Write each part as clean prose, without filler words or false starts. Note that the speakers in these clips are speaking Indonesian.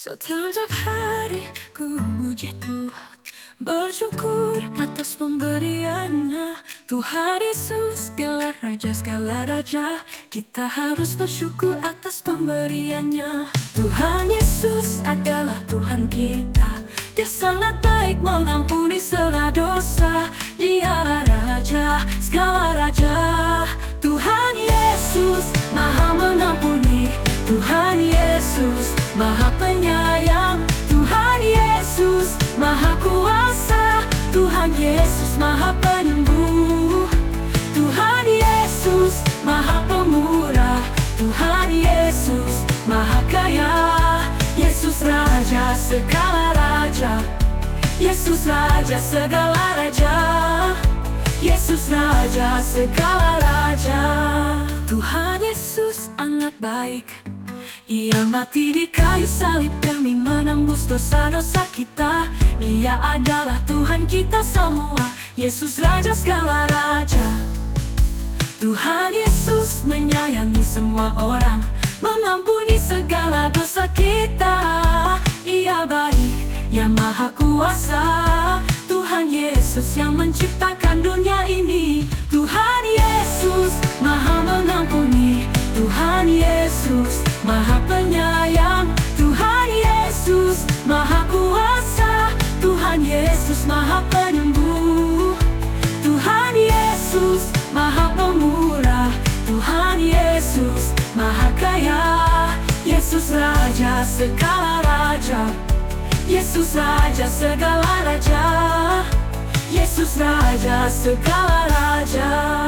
Setiap hari ku puji Tuhan, bersyukur atas pemberiannya. Tuhan Yesus, segala raja, kita harus bersyukur atas pemberiannya. Tuhan Yesus adalah Tuhan kita, Dia sangat baik mengampuni segala dosa. Dia Raja, segala raja. Tuhan Yesus Maha mengampuni, Tuhan Yesus Maha penyayang, Tuhan Yesus Maha kuasa, Tuhan Yesus Maha penyembuh, Tuhan Yesus Maha pemurah, Tuhan Yesus Maha kaya. Yesus Raja segala raja, Yesus Raja segala raja, Yesus Raja segala raja. Tuhan Yesus amat baik, Ia mati di kayu salib demi menembus dosa-dosa kita. Dia adalah Tuhan kita semua, Yesus Raja segala raja. Tuhan Yesus menyayangi semua orang, mengampuni segala dosa kita. Ia baik, Ia maha kuasa, Tuhan Yesus yang menciptakan dunia ini. Tuhan Yesus maha mengampuni, Tuhan Yesus maha penyayang, Tuhan Yesus maha kuasa, Tuhan Yesus maha penyembuh, Tuhan Yesus maha pemurah, Tuhan Yesus maha kaya. Yesus Raja segala raja, Yesus Raja segala raja, Yesus Raja segala raja.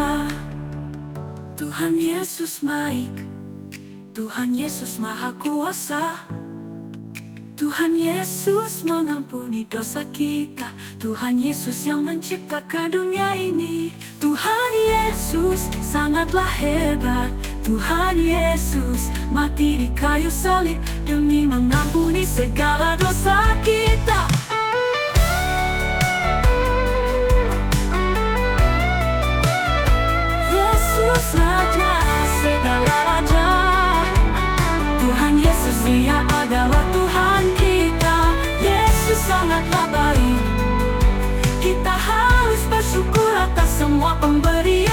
Tuhan Yesus baik, Tuhan Yesus maha kuasa, Tuhan Yesus mengampuni dosa kita, Tuhan Yesus yang menciptakan dunia ini. Tuhan Yesus sangatlah hebat, Tuhan Yesus mati di kayu salib demi mengampuni segala dosa kita. Yesus Raja segala raja, Tuhan Yesus Dia adalah Tuhan kita. Yesus sangatlah baik, kita harus bersyukur atas semua pemberian.